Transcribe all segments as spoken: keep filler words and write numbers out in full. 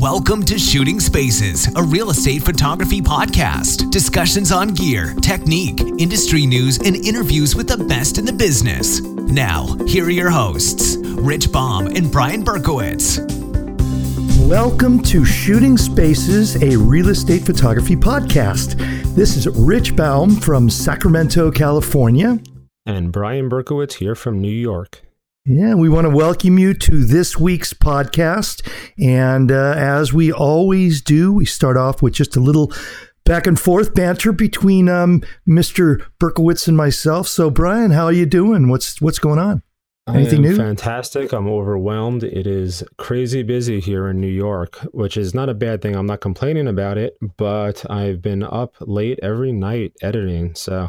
Welcome to Shooting Spaces, a real estate photography podcast. Discussions on gear, technique, industry news, and interviews with the best in the business. Now, here are your hosts, Rich Baum and Brian Berkowitz. Welcome to Shooting Spaces, a real estate photography podcast. This is Rich Baum from Sacramento, California. And Brian Berkowitz here from New York. Yeah, we want to welcome you to this week's podcast. And uh, as we always do, we start off with just a little back and forth banter between um, Mister Berkowitz and myself. So, Brian, how are you doing? What's what's going on? Anything I am new? Fantastic. I'm overwhelmed. It is crazy busy here in New York, which is not a bad thing. I'm not complaining about it, but I've been up late every night editing. So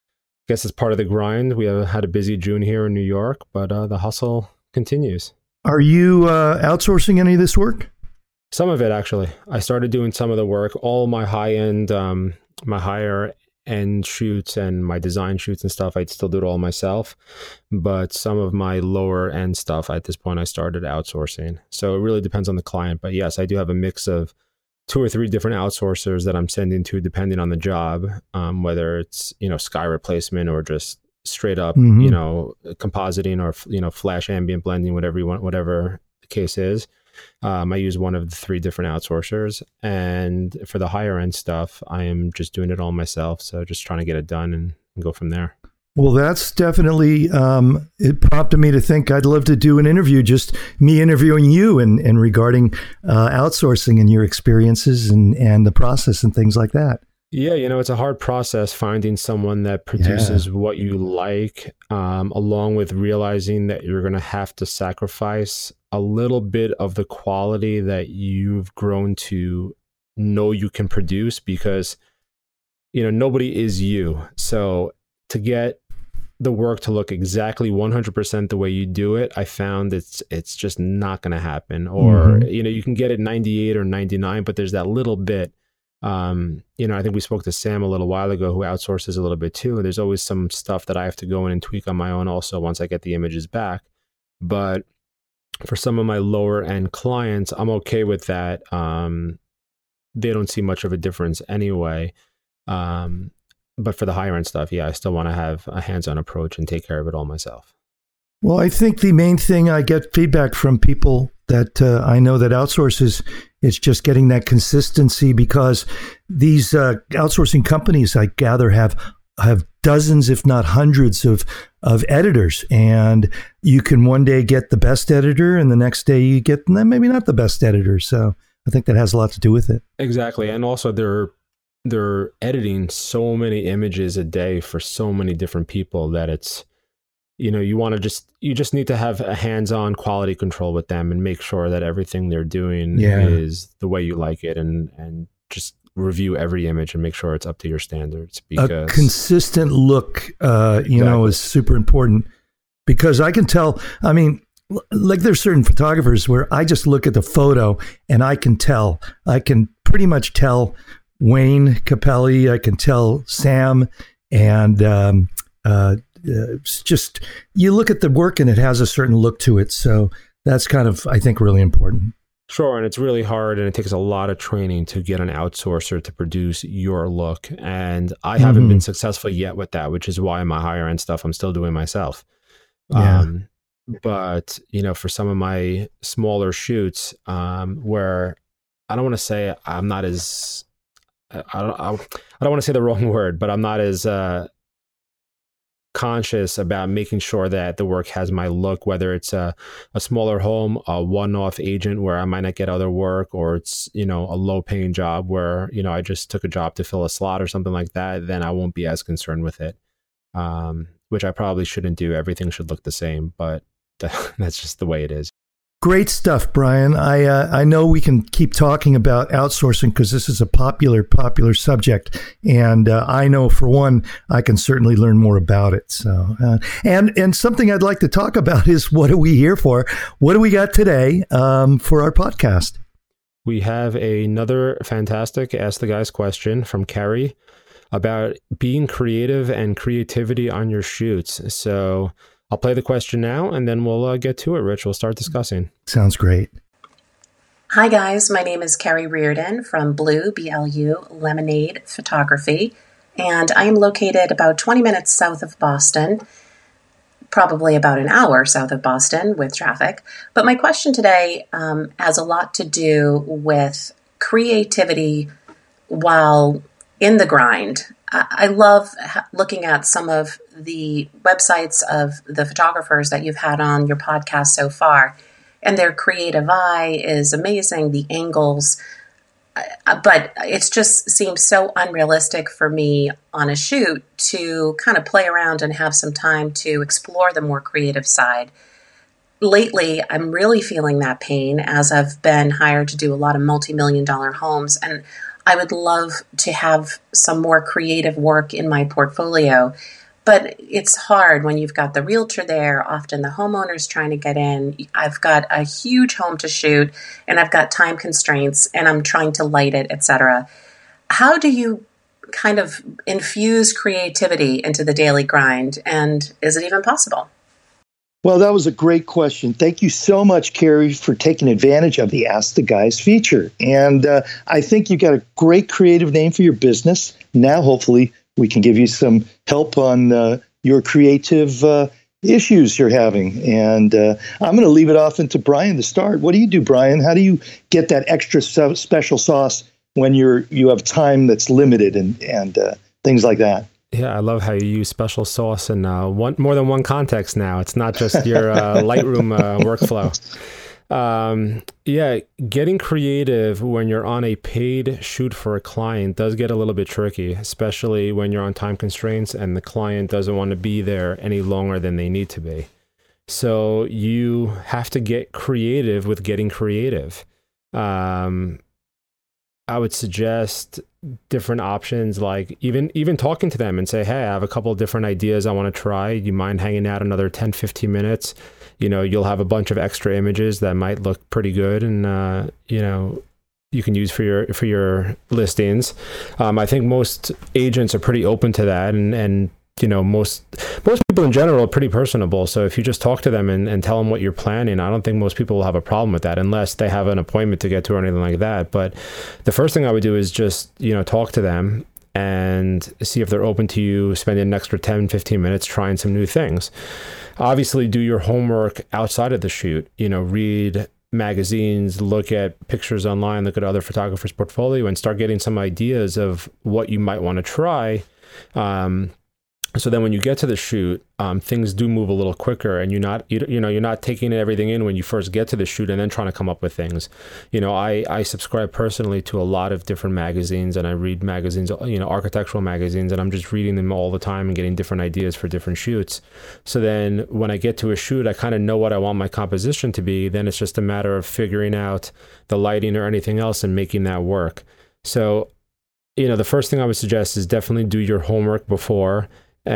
I guess it's part of the grind. We have had a busy June here in New York, but uh, the hustle continues. Are you uh, outsourcing any of this work? Some of it, actually. I started doing some of the work. All my high-end, um, my higher-end shoots and my design shoots and stuff, I'd still do it all myself. But some of my lower-end stuff, at this point, I started outsourcing. So it really depends on the client. But yes, I do have a mix of two or three different outsourcers that I'm sending to depending on the job, um, whether it's, you know, sky replacement or just straight up, mm-hmm. you know, compositing or, you know, flash ambient blending, whatever you want, whatever the case is. Um, I use one of the three different outsourcers. And for the higher end stuff, I am just doing it all myself. So just trying to get it done and, and go from there. Well, that's definitely, um, it prompted me to think I'd love to do an interview, just me interviewing you and, and regarding uh, outsourcing and your experiences and, and the process and things like that. Yeah, you know, it's a hard process finding someone that produces yeah. what you like, um, along with realizing that you're going to have to sacrifice a little bit of the quality that you've grown to know you can produce because, you know, nobody is you. So to get the work to look exactly one hundred percent the way you do it, I found it's it's just not going to happen. Or, mm-hmm. you know, you can get it ninety-eight or ninety-nine, but there's that little bit. Um, you know, I think we spoke to Sam a little while ago who outsources a little bit too. There's always some stuff that I have to go in and tweak on my own also once I get the images back. But for some of my lower end clients, I'm okay with that. Um, they don't see much of a difference anyway. Um, But for the higher end stuff, yeah, I still want to have a hands-on approach and take care of it all myself. Well, I think the main thing I get feedback from people that uh, I know that outsources, it's just getting that consistency because these uh, outsourcing companies, I gather, have have dozens, if not hundreds of of editors, and you can one day get the best editor, and the next day you get maybe not the best editor. So I think that has a lot to do with it. Exactly, and also they're they're editing so many images a day for so many different people that it's, you know, you want to just, you just need to have a hands-on quality control with them and make sure that everything they're doing yeah. is the way you like it, and, and just review every image and make sure it's up to your standards. Because a consistent look, uh, you exactly. know, is super important because I can tell, I mean, like there's certain photographers where I just look at the photo and I can tell, I can pretty much tell Wayne Capelli, I can tell Sam, and um, uh, it's just you look at the work and it has a certain look to it. So that's kind of, I think, really important. Sure, and it's really hard, and it takes a lot of training to get an outsourcer to produce your look. And I haven't mm-hmm. been successful yet with that, which is why my higher end stuff I'm still doing myself. Yeah. Um, but you know, for some of my smaller shoots, um, where I don't want to say I'm not as I don't, I don't want to say the wrong word, but I'm not as uh, conscious about making sure that the work has my look, whether it's a, a smaller home, a one-off agent where I might not get other work, or it's, you know, a low-paying job where, you know, I just took a job to fill a slot or something like that, then I won't be as concerned with it, um, which I probably shouldn't do. Everything should look the same, but that's just the way it is. Great stuff, Brian. I uh, I know we can keep talking about outsourcing because this is a popular, popular subject. And uh, I know, for one, I can certainly learn more about it. So, uh, and, and something I'd like to talk about is what are we here for? What do we got today um, for our podcast? We have another fantastic Ask the Guys question from Carrie about being creative and creativity on your shoots. So I'll play the question now, and then we'll uh, get to it, Rich. We'll start discussing. Sounds great. Hi guys, my name is Carrie Reardon from Blue, B L U, Lemonade Photography, and I am located about twenty minutes south of Boston, probably about an hour south of Boston with traffic. But my question today um, has a lot to do with creativity while in the grind. I, I love ha- looking at some of the websites of the photographers that you've had on your podcast so far. And their creative eye is amazing, the angles, uh, but it just seems so unrealistic for me on a shoot to kind of play around and have some time to explore the more creative side. Lately, I'm really feeling that pain as I've been hired to do a lot of multi-million dollar homes, and I would love to have some more creative work in my portfolio. But it's hard when you've got the realtor there, often the homeowner's trying to get in. I've got a huge home to shoot and I've got time constraints and I'm trying to light it, et cetera. How do you kind of infuse creativity into the daily grind? And is it even possible? Well, that was a great question. Thank you so much, Carrie, for taking advantage of the Ask the Guys feature. And uh, I think you got a great creative name for your business. Now, hopefully, we can give you some help on uh, your creative uh, issues you're having. And uh, I'm going to leave it off into Brian to start. What do you do, Brian? How do you get that extra so- special sauce when you're you have time that's limited and, and uh, things like that? Yeah, I love how you use special sauce in uh, one more than one context now. It's not just your uh, Lightroom uh, workflow. Um, yeah, getting creative when you're on a paid shoot for a client does get a little bit tricky, especially when you're on time constraints and the client doesn't want to be there any longer than they need to be. So you have to get creative with getting creative. Um, I would suggest different options, like even even talking to them and say, hey, I have a couple of different ideas I want to try. You mind hanging out another ten, fifteen minutes? You know, you'll have a bunch of extra images that might look pretty good and, uh, you know, you can use for your for your listings. Um, I think most agents are pretty open to that. And, and you know, most most people in general are pretty personable. So if you just talk to them and, and tell them what you're planning, I don't think most people will have a problem with that unless they have an appointment to get to or anything like that. But the first thing I would do is just, you know, talk to them and see if they're open to you spending an extra ten, fifteen minutes trying some new things. Obviously, do your homework outside of the shoot. You know, read magazines, look at pictures online, look at other photographers' portfolio, and start getting some ideas of what you might want to try. Um, So then when you get to the shoot, um, things do move a little quicker, and you're not, you, you know, you're not taking everything in when you first get to the shoot and then trying to come up with things. You know, I, I subscribe personally to a lot of different magazines, and I read magazines, you know, architectural magazines, and I'm just reading them all the time and getting different ideas for different shoots. So then when I get to a shoot, I kind of know what I want my composition to be. Then it's just a matter of figuring out the lighting or anything else and making that work. So, you know, the first thing I would suggest is definitely do your homework before,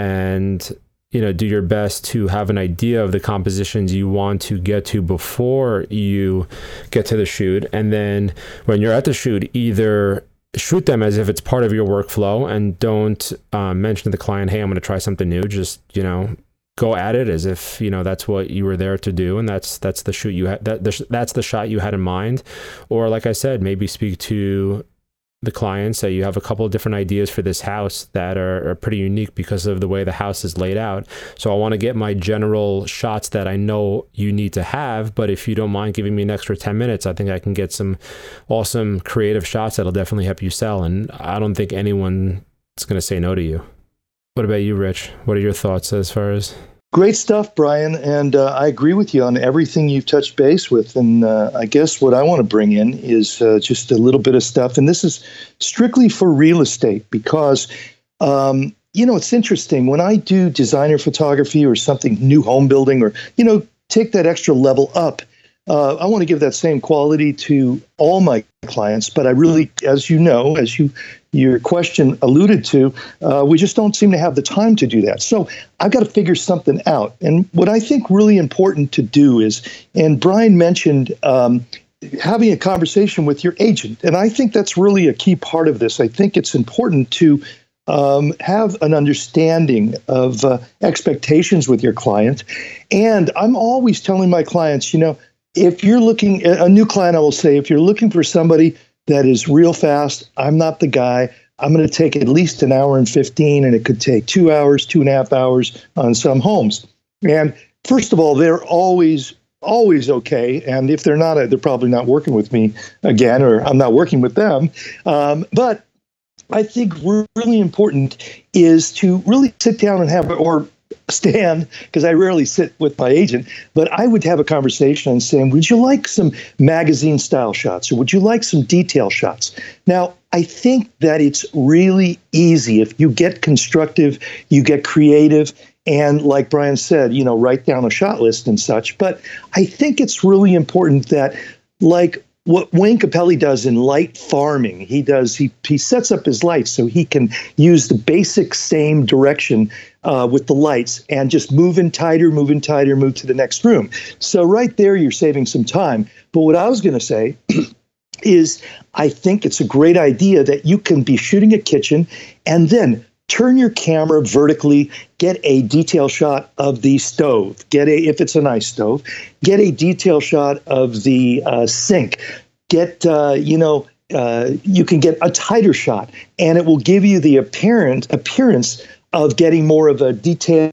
and, you know, do your best to have an idea of the compositions you want to get to before you get to the shoot. And then when you're at the shoot, either shoot them as if it's part of your workflow and don't uh, mention to the client, hey, I'm going to try something new. Just, you know, go at it as if, you know, that's what you were there to do. And that's, that's the shoot you had, that, the, that's the shot you had in mind. Or like I said, maybe speak to the client, say you have a couple of different ideas for this house that are, are pretty unique because of the way the house is laid out. So I want to get my general shots that I know you need to have, but if you don't mind giving me an extra ten minutes, I think I can get some awesome creative shots that'll definitely help you sell. And I don't think anyone is going to say no to you. What about you, Rich? What are your thoughts as far as... Great stuff, Brian, and uh, I agree with you on everything you've touched base with. And uh, I guess what I want to bring in is uh, just a little bit of stuff, and this is strictly for real estate because, um, you know, it's interesting. When I do designer photography or something, new home building, or, you know, take that extra level up, uh, I want to give that same quality to all my clients. But I really, as you know, as you your question alluded to, uh, we just don't seem to have the time to do that. So I've got to figure something out. And what I think really important to do is, and Brian mentioned um, having a conversation with your agent. And I think that's really a key part of this. I think it's important to um, have an understanding of uh, expectations with your client. And I'm always telling my clients, you know, if you're looking, a new client, I will say, if you're looking for somebody that is real fast, I'm not the guy. I'm going to take at least an hour and fifteen, and it could take two hours, two and a half hours on some homes. And first of all, they're always, always okay. And if they're not, they're probably not working with me again, or I'm not working with them. Um, but I think really important is to really sit down and have, or stand, because I rarely sit with my agent, but I would have a conversation and saying, would you like some magazine style shots, or would you like some detail shots? Now, I think that it's really easy if you get constructive, you get creative, and like Brian said, you know, write down a shot list and such. But I think it's really important that, like what Wayne Capelli does in light farming, he does, he, he sets up his lights so he can use the basic same direction uh, with the lights and just move in tighter, move in tighter, move to the next room. So right there, you're saving some time. But what I was going to say is I think it's a great idea that you can be shooting a kitchen and then turn your camera vertically, get a detail shot of the stove, get a, if it's a nice stove, get a detail shot of the uh, sink, get, uh, you know, uh, you can get a tighter shot, and it will give you the apparent appearance of getting more of a detailed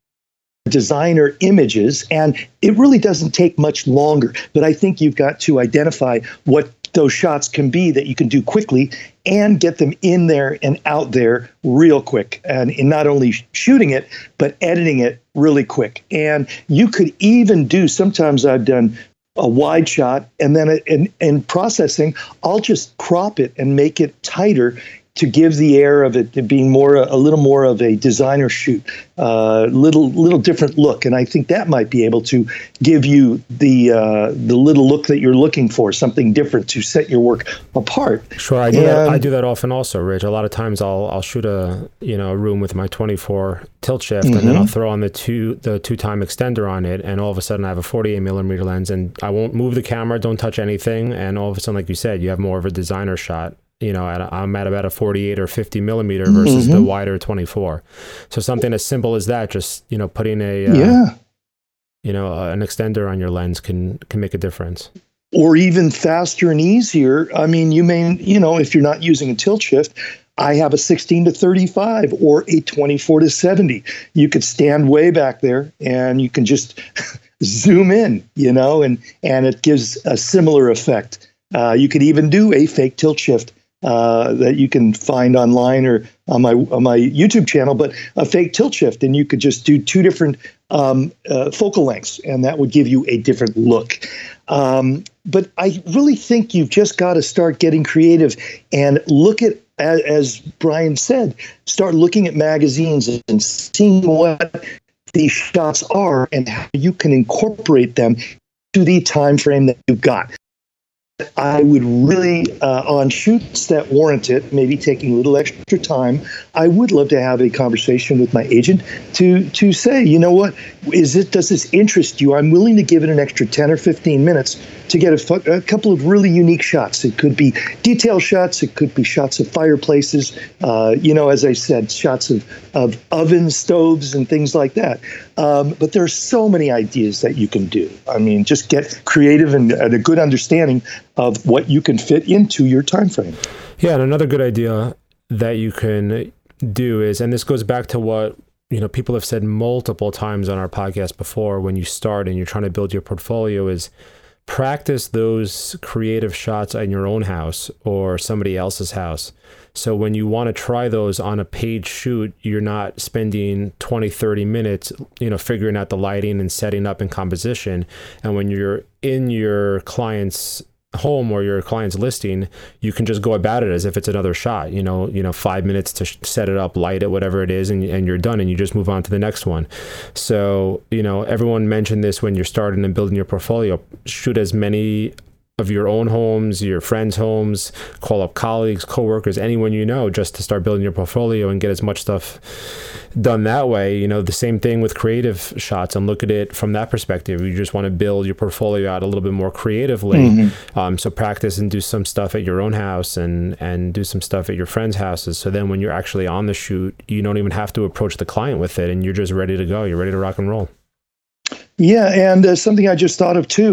designer images. And it really doesn't take much longer, but I think you've got to identify what those shots can be that you can do quickly and get them in there and out there real quick, and in not only shooting it, but editing it really quick. And you could even do, sometimes I've done a wide shot, and then in, in processing, I'll just crop it and make it tighter to give the air of it to being more, a little more of a designer shoot, uh, little little different look. And I think that might be able to give you the uh, the little look that you're looking for, something different to set your work apart. Sure, I do, and, that, I do that often also, Rich. A lot of times I'll I'll shoot a you know a room with my twenty-four tilt shift, mm-hmm. and then I'll throw on the two the two time extender on it, and all of a sudden I have a forty-eight millimeter lens, and I won't move the camera, don't touch anything, and all of a sudden, like you said, you have more of a designer shot. You know, at a, I'm at about a forty-eight or fifty millimeter versus mm-hmm. the wider twenty-four. So something as simple as that, just, you know, putting a, uh, yeah. you know, uh, an extender on your lens can, can make a difference. Or even faster and easier. I mean, you may, you know, if you're not using a tilt shift, I have a sixteen to thirty-five or a twenty-four to seventy. You could stand way back there and you can just zoom in, you know, and, and it gives a similar effect. Uh, you could even do a fake tilt shift. Uh, that you can find online or on my on my YouTube channel, but a fake tilt shift, and you could just do two different um, uh, focal lengths, and that would give you a different look. Um, but I really think you've just got to start getting creative and look at, as, as Brian said, start looking at magazines and seeing what these shots are and how you can incorporate them to the time frame that you've got. I would really, uh, on shoots that warrant it, maybe taking a little extra time, I would love to have a conversation with my agent to to say, you know what, is it, does this interest you? I'm willing to give it an extra ten or fifteen minutes to get a, a couple of really unique shots. It could be detail shots. It could be shots of fireplaces. Uh, you know, as I said, shots of, of ovens, stoves, and things like that. Um, but there are so many ideas that you can do. I mean, just get creative and, and a good understanding of what you can fit into your time frame. Yeah, and another good idea that you can do is, and this goes back to what you know people have said multiple times on our podcast before, when you start and you're trying to build your portfolio, is practice those creative shots in your own house or somebody else's house. So when you want to try those on a paid shoot, you're not spending twenty, thirty minutes, you know, figuring out the lighting and setting up and composition. And when you're in your client's home or your client's listing, you can just go about it as if it's another shot, you know, you know, five minutes to sh- set it up, light it, whatever it is, and, and you're done, and you just move on to the next one. So, you know, everyone mentioned this when you're starting and building your portfolio, shoot as many of your own homes, your friends' homes, call up colleagues, coworkers, anyone you know, just to start building your portfolio and get as much stuff done that way. You know, the same thing with creative shots, and look at it from that perspective. You just want to build your portfolio out a little bit more creatively. Mm-hmm. Um, so practice and do some stuff at your own house and, and do some stuff at your friends' houses. So then when you're actually on the shoot, you don't even have to approach the client with it, and you're just ready to go. You're ready to rock and roll. Yeah. And uh, something I just thought of too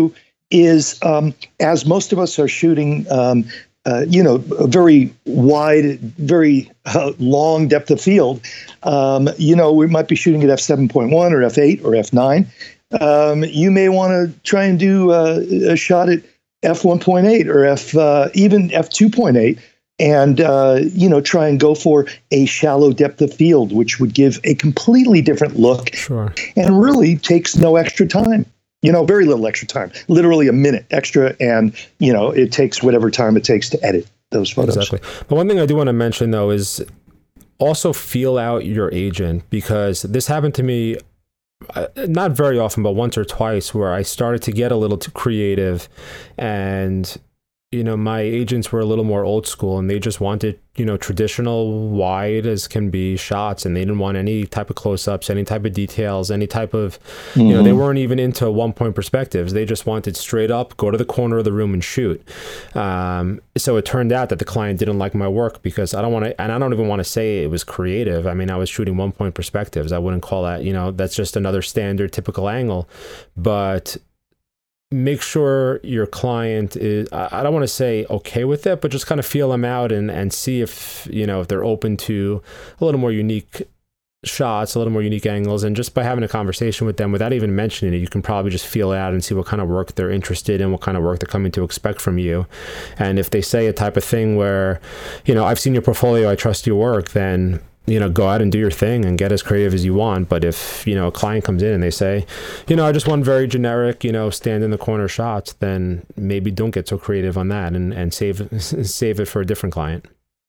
is um, as most of us are shooting, um, uh, you know, a very wide, very uh, long depth of field, um, you know, we might be shooting at f seven point one or f eight or f nine. Um, you may want to try and do uh, a shot at f one point eight or f uh, even f two point eight. And, uh, you know, try and go for a shallow depth of field, which would give a completely different look. Sure. And really takes no extra time, you know, very little extra time, literally a minute extra. And, you know, it takes whatever time it takes to edit those photos. Exactly. But one thing I do want to mention, though, is also feel out your agent, because this happened to me uh, not very often, but once or twice, where I started to get a little too creative, and you know, my agents were a little more old school, and they just wanted, you know, traditional wide as can be shots, and they didn't want any type of close-ups, any type of details, any type of, mm-hmm. you know, they weren't even into one-point perspectives. They just wanted straight up, go to the corner of the room and shoot. Um, so it turned out that the client didn't like my work, because I don't want to, and I don't even want to say it was creative. I mean, I was shooting one-point perspectives. I wouldn't call that, you know, that's just another standard typical angle. But make sure your client is, I don't want to say okay with it, but just kind of feel them out and, and see if, you know, if they're open to a little more unique shots, a little more unique angles. And just by having a conversation with them without even mentioning it, you can probably just feel it out and see what kind of work they're interested in, what kind of work they're coming to expect from you. And if they say a type of thing where, you know, I've seen your portfolio, I trust your work, then, you know, go out and do your thing and get as creative as you want. But if, you know, a client comes in and they say, you know, I just want very generic, you know, stand in the corner shots, then maybe don't get so creative on that, and, and save, save it for a different client.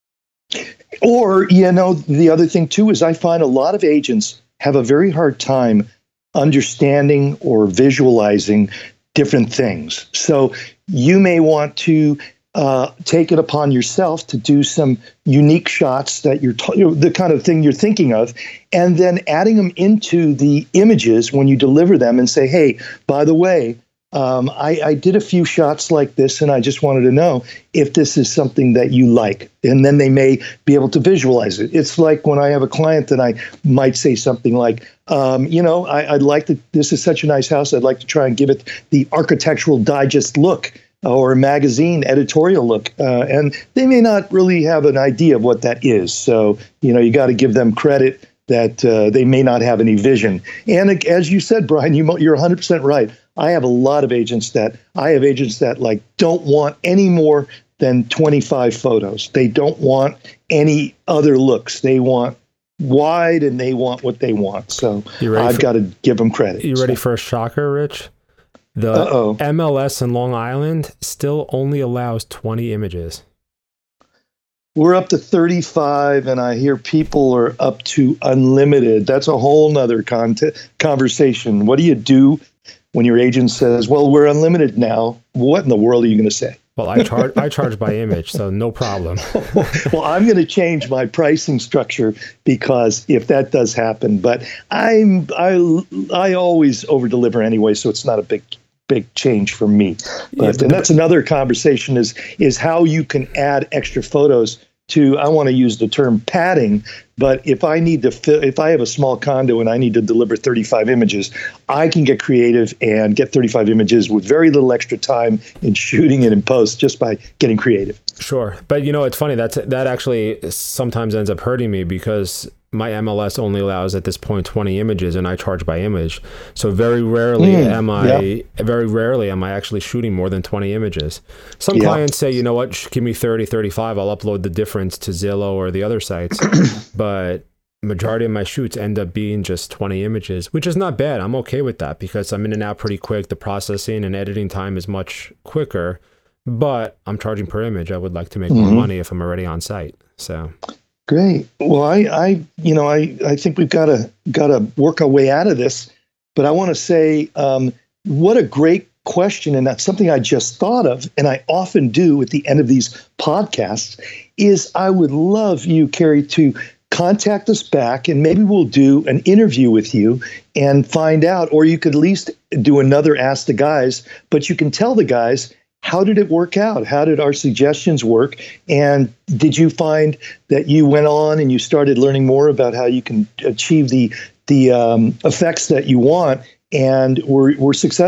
Or, you know, the other thing too is I find a lot of agents have a very hard time understanding or visualizing different things. So you may want to Uh, take it upon yourself to do some unique shots that you're, t- you know, the kind of thing you're thinking of, and then adding them into the images when you deliver them and say, hey, by the way, um, I, I did a few shots like this, and I just wanted to know if this is something that you like. And then they may be able to visualize it. It's like when I have a client that I might say something like, um, you know, I, I'd like to, this is such a nice house, I'd like to try and give it the Architectural Digest look, or a magazine editorial look. Uh, and they may not really have an idea of what that is. So, you know, you got to give them credit that uh, they may not have any vision. And as you said, Brian, you, you're one hundred percent right. I have a lot of agents that, I have agents that like don't want any more than twenty-five photos. They don't want any other looks. They want wide, and they want what they want. So I've got to give them credit. You ready so. for a shocker, Rich? The Uh-oh. M L S in Long Island still only allows twenty images. We're up to thirty-five, and I hear people are up to unlimited. That's a whole nother con- conversation. What do you do when your agent says, well, we're unlimited now? What in the world are you going to say? Well, I charge I charge by image, so no problem. Well, I'm going to change my pricing structure, because if that does happen, but I'm I I always over deliver anyway, so it's not a big big change for me. But yeah, and that's another conversation is is how you can add extra photos to, I want to use the term padding, but if I need to fill, if I have a small condo and I need to deliver thirty-five images, I can get creative and get thirty-five images with very little extra time in shooting it in post, just by getting creative. Sure. But you know, it's funny, that's, that actually sometimes ends up hurting me, because my M L S only allows at this point twenty images, and I charge by image. So very rarely mm, am I, yeah. very rarely am I actually shooting more than twenty images. Some yeah. clients say, you know what, give me thirty, thirty-five, I'll upload the difference to Zillow or the other sites. But majority of my shoots end up being just twenty images, which is not bad. I'm okay with that, because I'm in and out pretty quick. The processing and editing time is much quicker, but I'm charging per image. I would like to make mm-hmm. more money if I'm already on site. So great. Well, I, I, you know, I, I think we've got to got to work our way out of this. But I want to say, um, what a great question, and that's something I just thought of, and I often do at the end of these podcasts. Is I would love you, Carrie, to contact us back, and maybe we'll do an interview with you and find out, or you could at least do another Ask the Guys. But you can tell the guys, how did it work out? How did our suggestions work? And did you find that you went on and you started learning more about how you can achieve the the um, effects that you want, and were, were successful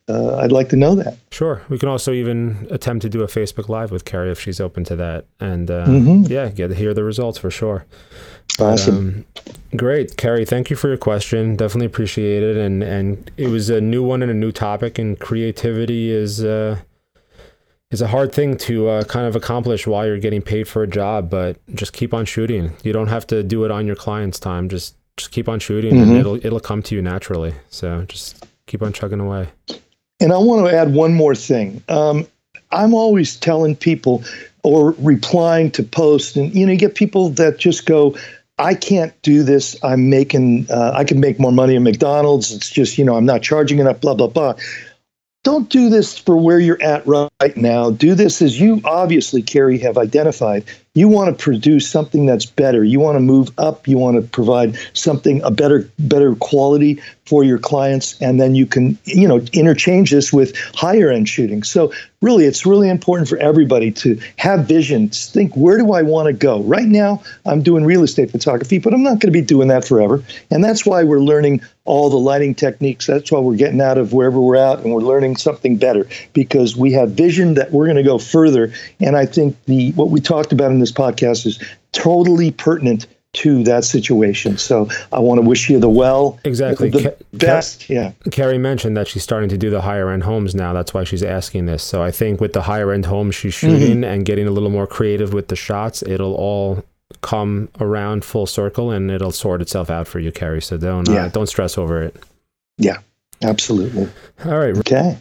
uh, I'd like to know that. Sure. We can also even attempt to do a Facebook Live with Carrie if she's open to that. And uh, mm-hmm. yeah, get to hear the results for sure. Awesome. Um, great. Carrie, thank you for your question. Definitely appreciate it. And, and it was a new one and a new topic, and creativity is... Uh, It's a hard thing to uh, kind of accomplish while you're getting paid for a job, but just keep on shooting. You don't have to do it on your client's time. Just just keep on shooting, mm-hmm. and it'll it'll come to you naturally. So just keep on chugging away. And I want to add one more thing. Um, I'm always telling people or replying to posts, and you know, you get people that just go, "I can't do this. I'm making. Uh, I can make more money at McDonald's. It's just, you know, I'm not charging enough. Blah blah blah." Don't do this for where you're at right now. Do this as you obviously, Carrie, have identified. You want to produce something that's better. You want to move up. You want to provide something, a better, better quality for your clients. And then you can, you know, interchange this with higher end shooting. So really, it's really important for everybody to have visions. Think, where do I want to go? Right now, I'm doing real estate photography, but I'm not going to be doing that forever. And that's why we're learning all the lighting techniques. That's why we're getting out of wherever we're at, and we're learning something better, because we have vision that we're going to go further. And I think the what we talked about in this podcast is totally pertinent to that situation. So I want to wish you the well. Exactly. The Ca- best. Ca- yeah. Carrie mentioned that she's starting to do the higher end homes now. That's why she's asking this. So I think with the higher end homes she's shooting mm-hmm. and getting a little more creative with the shots, it'll all come around full circle, and it'll sort itself out for you, Carrie. So don't, yeah. uh, don't stress over it. Yeah, absolutely. All right. Okay.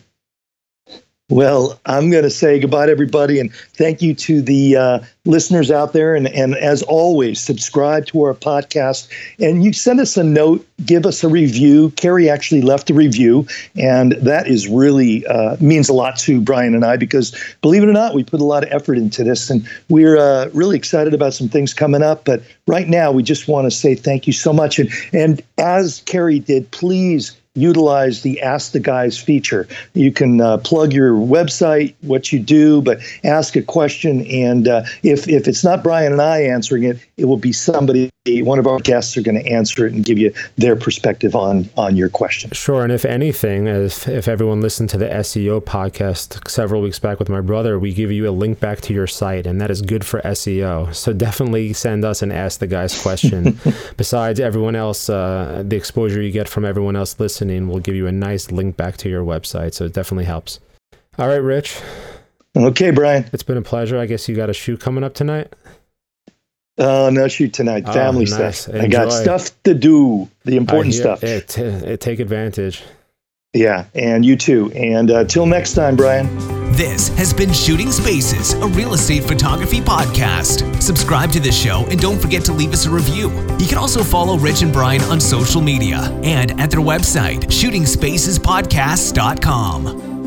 Well, I'm going to say goodbye to everybody, and thank you to the uh, listeners out there. And, and as always, subscribe to our podcast, and you send us a note, give us a review. Carrie actually left a review, and that is really uh, means a lot to Brian and I, because believe it or not, we put a lot of effort into this, and we're uh, really excited about some things coming up. But right now, we just want to say thank you so much. And, and as Carrie did, please utilize the Ask the Guys feature. You can uh, plug your website, what you do, but ask a question. And uh, if, if it's not Brian and I answering it, it will be somebody, one of our guests are going to answer it and give you their perspective on, on your question. Sure. And if anything, if, if everyone listened to the S E O podcast several weeks back with my brother, we give you a link back to your site, and that is good for S E O. So definitely send us an Ask the Guys question. Besides everyone else, uh, the exposure you get from everyone else listening will give you a nice link back to your website. So it definitely helps. All right, Rich. Okay, Brian. It's been a pleasure. I guess you got a shoot coming up tonight? Oh, no shoot tonight. Oh, Family nice. stuff. Enjoy. I got stuff to do. The important stuff. It, it, take advantage. Yeah, and you too. And uh, till next time, Brian. This has been Shooting Spaces, a real estate photography podcast. Subscribe to this show, and don't forget to leave us a review. You can also follow Rich and Brian on social media and at their website, shooting spaces podcast dot com.